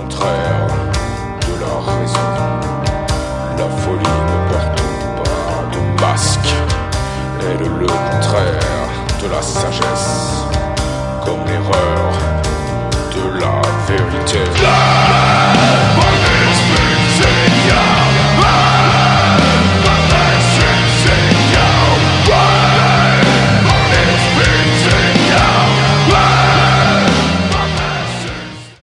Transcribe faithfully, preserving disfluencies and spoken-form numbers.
contraire de la raison. La folie ne porte pas de masque, elle est le contraire de la sagesse, comme l'erreur de la vérité.